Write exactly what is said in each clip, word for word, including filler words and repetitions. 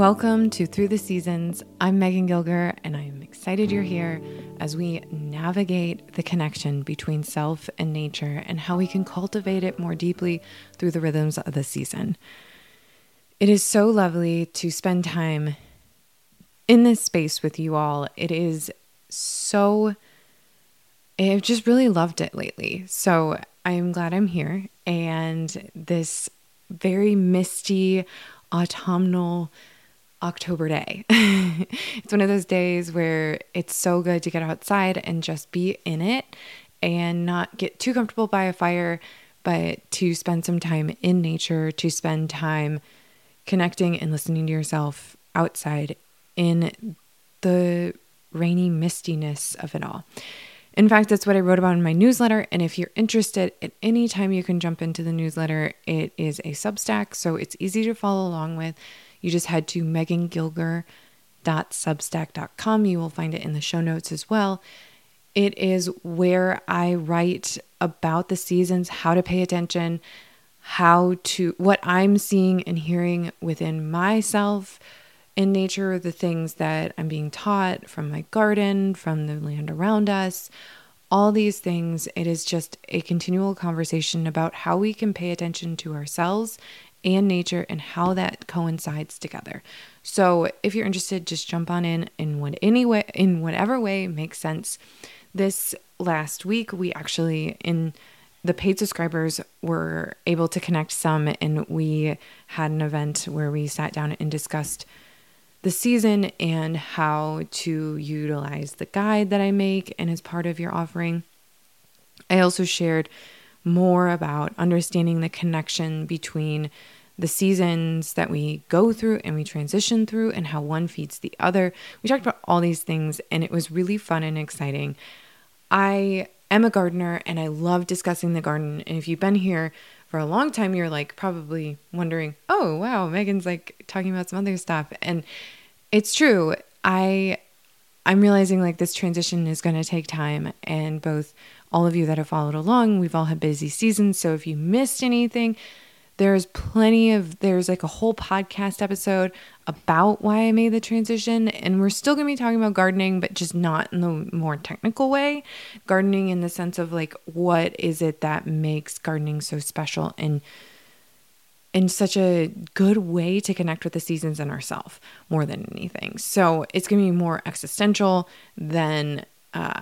Welcome to Through the Seasons. I'm Megan Gilger, and I'm excited you're here as we navigate the connection between self and nature and how we can cultivate it more deeply through the rhythms of the season. It is so lovely to spend time in this space with you all. It is so, I've just really loved it lately. So I am glad I'm here, and this very misty, autumnal October day. It's one of those days where it's so good to get outside and just be in it and not get too comfortable by a fire, but to spend some time in nature, to spend time connecting and listening to yourself outside in the rainy mistiness of it all. In fact, that's what I wrote about in my newsletter. And if you're interested, at any time you can jump into the newsletter. It is a Substack, so it's easy to follow along with. You just head to megan gilger dot substack dot com. You will find it in the show notes as well. It is where I write about the seasons, how to pay attention, how to, what I'm seeing and hearing within myself in nature, the things that I'm being taught from my garden, from the land around us, all these things. It is just a continual conversation about how we can pay attention to ourselves and nature and how that coincides together. So if you're interested, just jump on in in what any way, in whatever way makes sense. This last week, we actually, in the paid subscribers, were able to connect some, and we had an event where we sat down and discussed the season and how to utilize the guide that I make and as part of your offering. I also shared more about understanding the connection between the seasons that we go through and we transition through and how one feeds the other. We talked about all these things, and it was really fun and exciting. I am a gardener and I love discussing the garden. And if you've been here for a long time, you're like probably wondering, oh, wow, Megan's like talking about some other stuff. And it's true. I, I'm realizing like this transition is going to take time, and both all of you that have followed along, we've all had busy seasons. So if you missed anything, there's plenty of, there's like a whole podcast episode about why I made the transition. And we're still going to be talking about gardening, but just not in the more technical way. Gardening in the sense of like, what is it that makes gardening so special and and such a good way to connect with the seasons and ourselves more than anything. So it's going to be more existential than uh,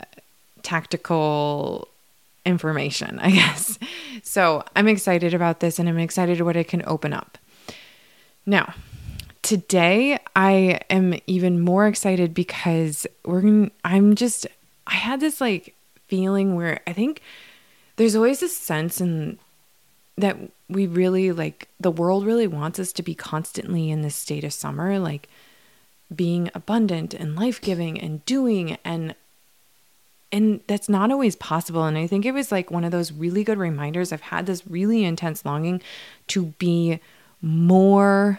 tactical information, I guess. So I'm excited about this, and I'm excited what it can open up. Now, today I am even more excited because we're gonna, I'm just, I had this like feeling where I think there's always this sense in that we really like, the world really wants us to be constantly in this state of summer, like being abundant and life-giving and doing, and and that's not always possible. And I think it was like one of those really good reminders. I've had this really intense longing to be more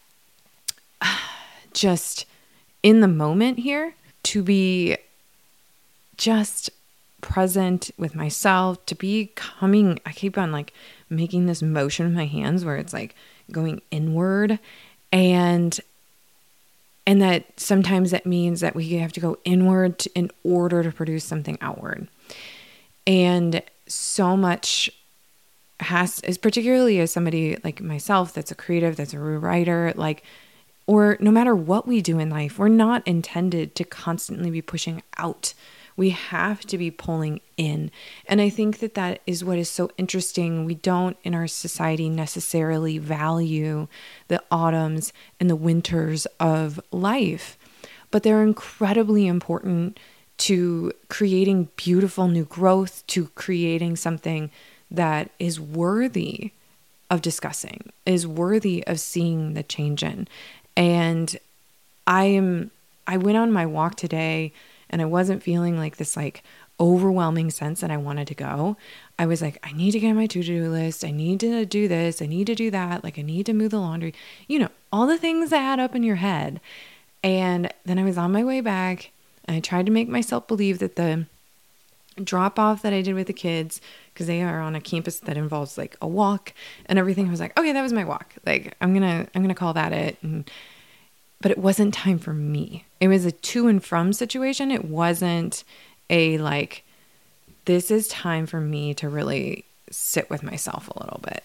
just in the moment here, to be just present with myself, to be coming, I keep on like making this motion with my hands where it's like going inward, and and that sometimes that means that we have to go inward to, in order to produce something outward. And so much has, is particularly as somebody like myself that's a creative, that's a writer, like, or no matter what we do in life, we're not intended to constantly be pushing out. We have to be pulling in. And I think that that is what is so interesting. We don't in our society necessarily value the autumns and the winters of life, but they're incredibly important to creating beautiful new growth, to creating something that is worthy of discussing, is worthy of seeing the change in. And I am, I went on my walk today, and I wasn't feeling like this like overwhelming sense that I wanted to go. I was like, I need to get my to-do list. I need to do this. I need to do that. Like I need to move the laundry, you know, all the things that add up in your head. And then I was on my way back, and I tried to make myself believe that the drop off that I did with the kids, because they are on a campus that involves like a walk and everything, I was like, okay, that was my walk. Like I'm going to, I'm going to call that it. And but it wasn't time for me. It was a to and from situation. It wasn't a like, this is time for me to really sit with myself a little bit.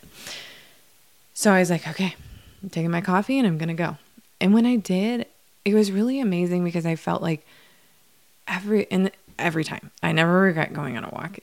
So I was like, okay, I'm taking my coffee and I'm going to go. And when I did, it was really amazing because I felt like every, and every time I never regret going on a walk.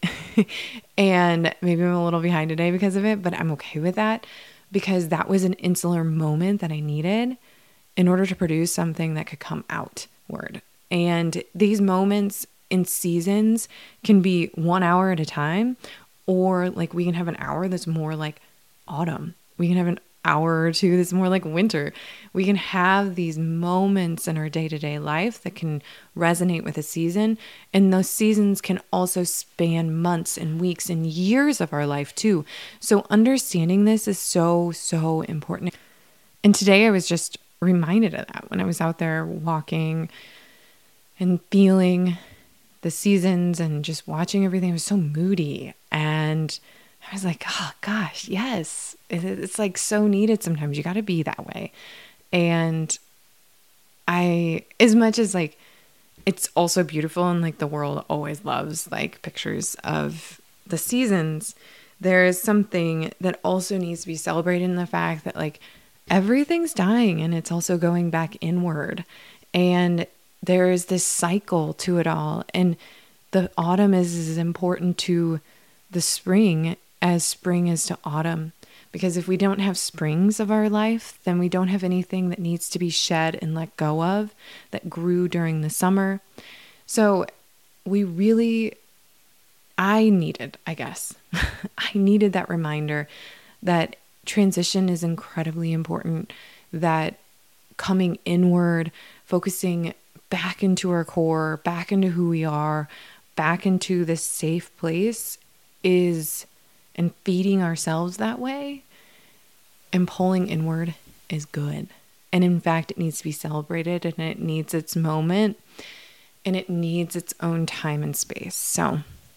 And maybe I'm a little behind today because of it, but I'm okay with that because that was an insular moment that I needed in order to produce something that could come outward. And these moments in seasons can be one hour at a time, or like we can have an hour that's more like autumn. We can have an hour or two that's more like winter. We can have these moments in our day-to-day life that can resonate with a season. And those seasons can also span months and weeks and years of our life too. So understanding this is so, so important. And today I was just reminded of that when I was out there walking and feeling the seasons and just watching everything. It was so moody. And I was like, oh gosh, yes. It's like so needed sometimes. You got to be that way. And I, as much as like, it's also beautiful and like the world always loves like pictures of the seasons, there is something that also needs to be celebrated in the fact that like everything's dying and it's also going back inward. And there is this cycle to it all. And the autumn is as important to the spring as spring is to autumn. Because if we don't have springs of our life, then we don't have anything that needs to be shed and let go of that grew during the summer. So we really, I needed, I guess, I needed that reminder that transition is incredibly important, that coming inward, focusing back into our core, back into who we are, back into this safe place is, and feeding ourselves that way and pulling inward is good. And in fact, it needs to be celebrated and it needs its moment and it needs its own time and space. So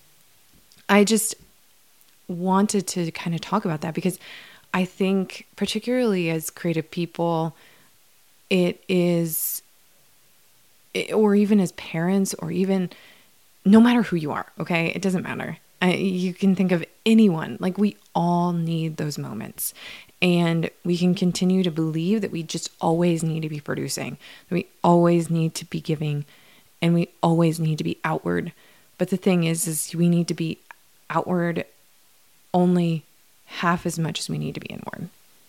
I just wanted to kind of talk about that because I think particularly as creative people, it is, or even as parents, or even no matter who you are, okay? It doesn't matter. I, you can think of anyone, like we all need those moments. And we can continue to believe that we just always need to be producing, that we always need to be giving, and we always need to be outward. But the thing is, is we need to be outward only half as much as we need to be inward.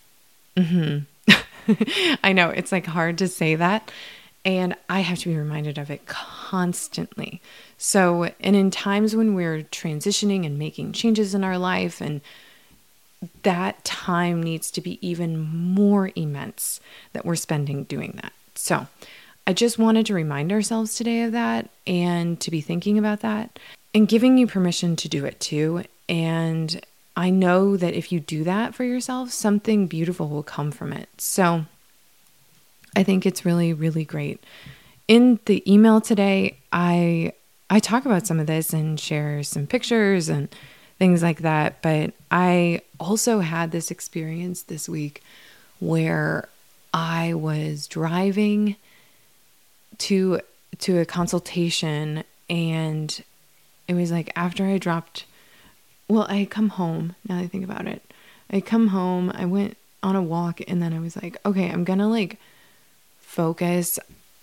Mm-hmm. I know it's like hard to say that. And I have to be reminded of it constantly. So, and in times when we're transitioning and making changes in our life, and that time needs to be even more immense that we're spending doing that. So I just wanted to remind ourselves today of that and to be thinking about that and giving you permission to do it too. And I know that if you do that for yourself, something beautiful will come from it. So I think it's really, really great. In the email today, I I talk about some of this and share some pictures and things like that. But I also had this experience this week where I was driving to to a consultation, and it was like after I dropped, well, I had come home, now that I think about it. I come home, I went on a walk, and then I was like, okay, I'm gonna like focus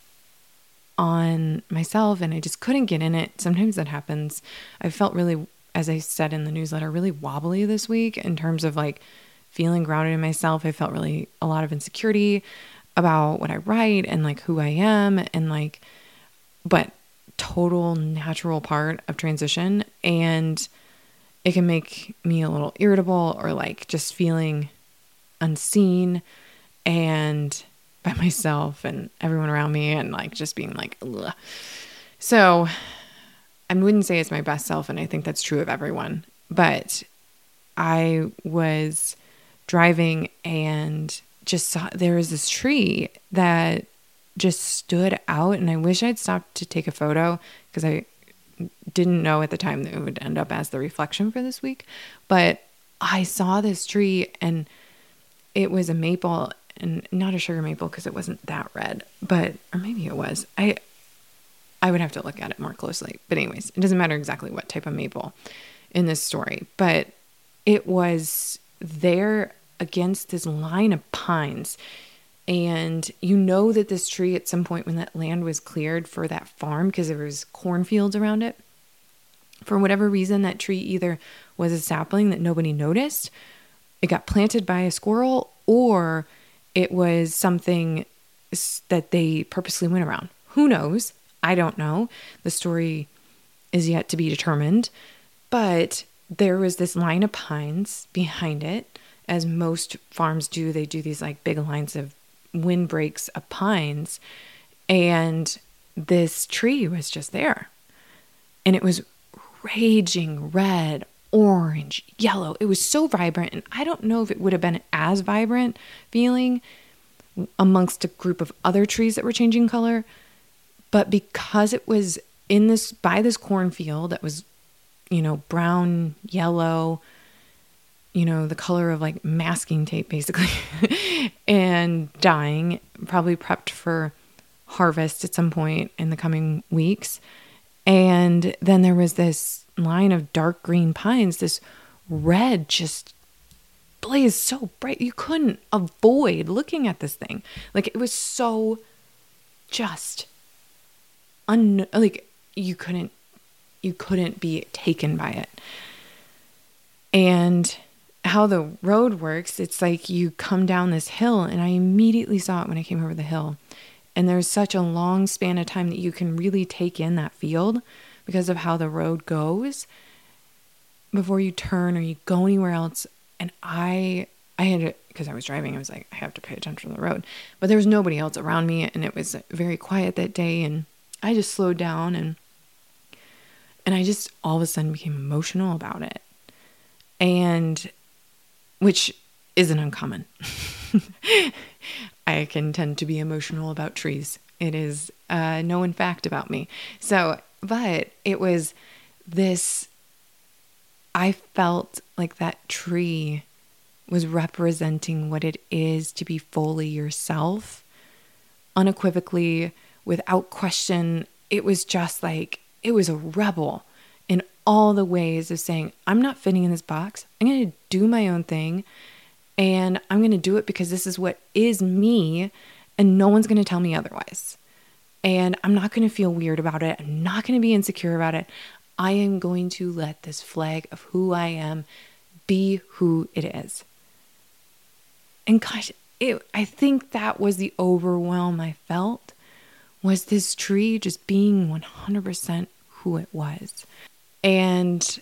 on myself, and I just couldn't get in it. Sometimes that happens. I felt really, as I said in the newsletter, really wobbly this week in terms of like feeling grounded in myself. I felt really a lot of insecurity about what I write and like who I am, and like, but total natural part of transition. And it can make me a little irritable or like just feeling unseen and by myself and everyone around me, and like just being like, ugh. So I wouldn't say it's my best self, and I think that's true of everyone, but I was driving and just saw there was this tree that just stood out, and I wish I'd stopped to take a photo because I didn't know at the time that it would end up as the reflection for this week. But I saw this tree, and it was a maple, and not a sugar maple because it wasn't that red, but, or maybe it was. I, I would have to look at it more closely. But anyways, it doesn't matter exactly what type of maple in this story, but it was there against this line of pines. And you know that this tree at some point when that land was cleared for that farm, because there was cornfields around it, for whatever reason, that tree either was a sapling that nobody noticed, it got planted by a squirrel, or it was something that they purposely went around. Who knows? I don't know. The story is yet to be determined. But there was this line of pines behind it, as most farms do. They do these like big lines of windbreaks of pines. And this tree was just there. And it was raging red, orange, yellow. It was so vibrant. And I don't know if it would have been as vibrant feeling amongst a group of other trees that were changing color. But because it was in this, by this cornfield that was, you know, brown, yellow, you know, the color of like masking tape, basically, and dying, probably prepped for harvest at some point in the coming weeks. And then there was this line of dark green pines, this red just blazed so bright. You couldn't avoid looking at this thing. Like, it was so just un, like you couldn't, you couldn't be taken by it. And how the road works, it's like you come down this hill, and I immediately saw it when I came over the hill. And there's such a long span of time that you can really take in that field because of how the road goes before you turn or you go anywhere else. And I, I had to, because I was driving, I was like, I have to pay attention to the road. But there was nobody else around me, and it was very quiet that day. And I just slowed down, and and I just all of a sudden became emotional about it. And which isn't uncommon. I can tend to be emotional about trees. It is a known fact about me. So, but it was this, I felt like that tree was representing what it is to be fully yourself, unequivocally, without question. It was just like, it was a rebel in all the ways of saying, I'm not fitting in this box. I'm going to do my own thing. And I'm going to do it because this is what is me, and no one's going to tell me otherwise. And I'm not going to feel weird about it. I'm not going to be insecure about it. I am going to let this flag of who I am be who it is. And gosh, it, I think that was the overwhelm I felt, was this tree just being one hundred percent who it was. And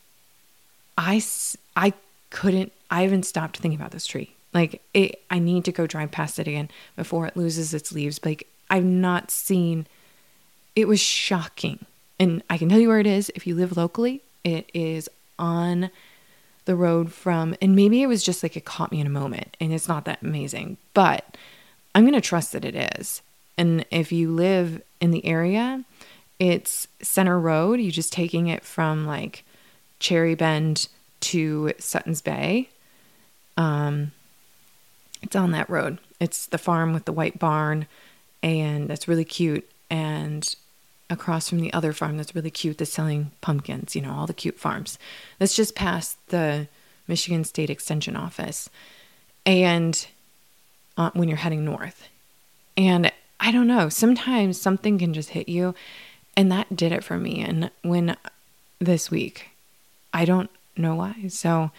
I, I couldn't, I haven't stopped thinking about this tree. Like, it, I need to go drive past it again before it loses its leaves. Like, I've not seen, it was shocking. And I can tell you where it is. If you live locally, it is on the road from, and maybe it was just like it caught me in a moment and it's not that amazing, but I'm going to trust that it is. And if you live in the area, it's Center Road. You're just taking it from like Cherry Bend to Sutton's Bay. Um, it's on that road. It's the farm with the white barn, and that's really cute. And across from the other farm that's really cute, that's selling pumpkins, you know, all the cute farms. That's just past the Michigan State Extension Office. And uh, when you're heading north. And I don't know, sometimes something can just hit you. And that did it for me. And when this week, I don't know why. So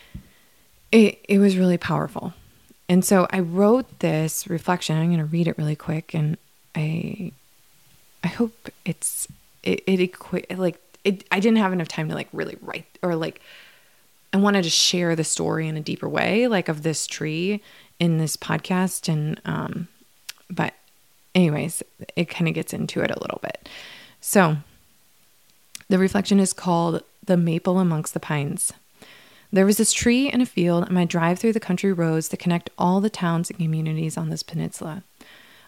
it it was really powerful. And so I wrote this reflection. I'm going to read it really quick, and I I hope it's it it equi- like it I didn't have enough time to like really write, or like I wanted to share the story in a deeper way, like of this tree in this podcast. And um but anyways, it kind of gets into it a little bit. So the reflection is called The Maple Amongst the Pines. There was this tree in a field on my drive through the country roads that connect all the towns and communities on this peninsula.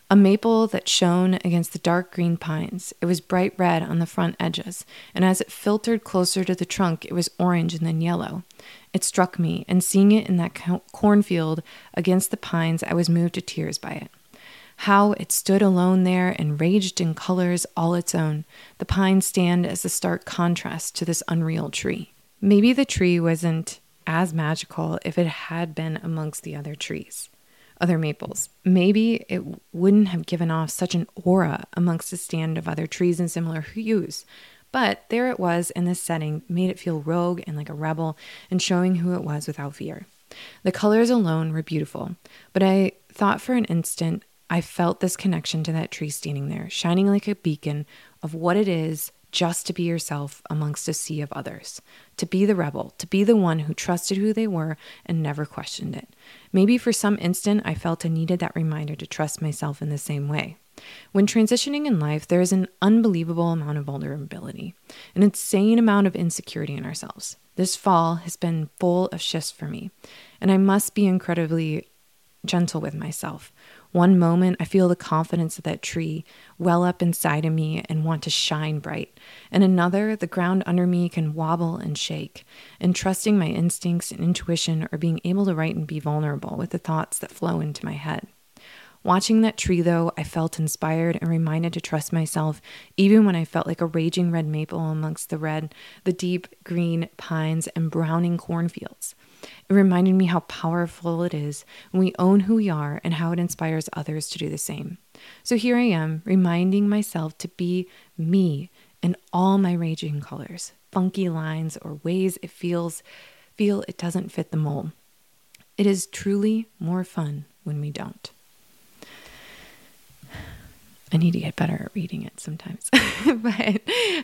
A maple that shone against the dark green pines. It was bright red on the front edges, and as it filtered closer to the trunk, it was orange and then yellow. It struck me, and seeing it in that co- cornfield against the pines, I was moved to tears by it. How it stood alone there and raged in colors all its own. The pines stand as a stark contrast to this unreal tree. Maybe the tree wasn't as magical if it had been amongst the other trees, other maples. Maybe it wouldn't have given off such an aura amongst a stand of other trees in similar hues. But there it was in this setting, made it feel rogue and like a rebel, and showing who it was without fear. The colors alone were beautiful, but I thought for an instant I felt this connection to that tree standing there, shining like a beacon of what it is just to be yourself amongst a sea of others, to be the rebel, to be the one who trusted who they were and never questioned it. Maybe for some instant I felt I needed that reminder to trust myself in the same way. When transitioning in life, there is an unbelievable amount of vulnerability, an insane amount of insecurity in ourselves. This fall has been full of shifts for me, and I must be incredibly gentle with myself. One moment, I feel the confidence of that tree well up inside of me and want to shine bright. And another, the ground under me can wobble and shake. And trusting my instincts and intuition or being able to write and be vulnerable with the thoughts that flow into my head. Watching that tree, though, I felt inspired and reminded to trust myself, even when I felt like a raging red maple amongst the red, the deep green pines and browning cornfields. It reminded me how powerful it is when we own who we are and how it inspires others to do the same. So here I am, reminding myself to be me in all my raging colors, funky lines, or ways it feels feel it doesn't fit the mold. It is truly more fun when we don't. I need to get better at reading it sometimes, but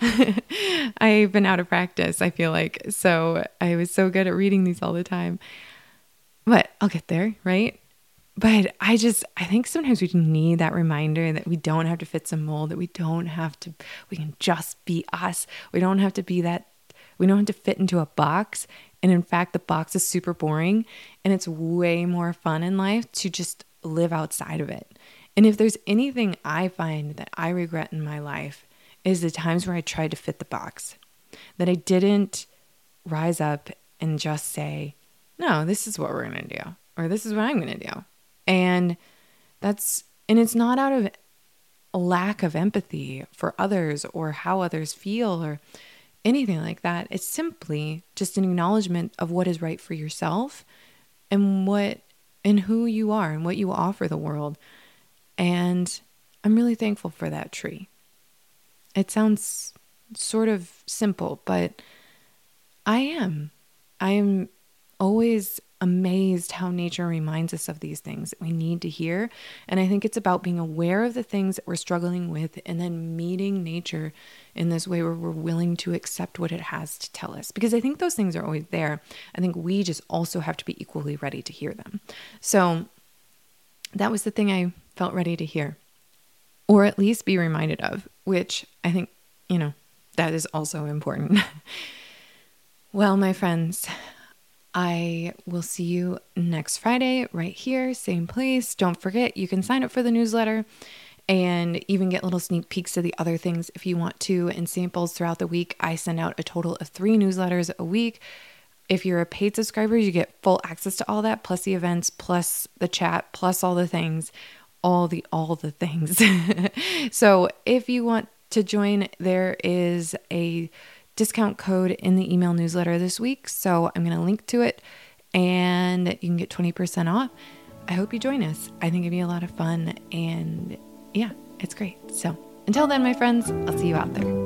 I've been out of practice, I feel like. So I was so good at reading these all the time, but I'll get there, right? But I just, I think sometimes we need that reminder that we don't have to fit some mold, that we don't have to, we can just be us. We don't have to be that, we don't have to fit into a box. And in fact, the box is super boring, and it's way more fun in life to just live outside of it. And if there's anything I find that I regret in my life is the times where I tried to fit the box, that I didn't rise up and just say, no, this is what we're going to do, or this is what I'm going to do. And that's, and it's not out of a lack of empathy for others or how others feel or anything like that. It's simply just an acknowledgement of what is right for yourself and what, and who you are and what you offer the world. And I'm really thankful for that tree. It sounds sort of simple, but I am. I am always amazed how nature reminds us of these things that we need to hear. And I think it's about being aware of the things that we're struggling with and then meeting nature in this way where we're willing to accept what it has to tell us. Because I think those things are always there. I think we just also have to be equally ready to hear them. So that was the thing I felt ready to hear, or at least be reminded of, which I think, you know, that is also important. Well, my friends, I will see you next Friday right here, same place. Don't forget, you can sign up for the newsletter and even get little sneak peeks of the other things if you want to, and samples throughout the week. I send out a total of three newsletters a week. If you're a paid subscriber, you get full access to all that, plus the events, plus the chat, plus all the things, all the, all the things. So if you want to join, there is a discount code in the email newsletter this week. So I'm going to link to it and you can get twenty percent off. I hope you join us. I think it'd be a lot of fun, and yeah, it's great. So until then, my friends, I'll see you out there.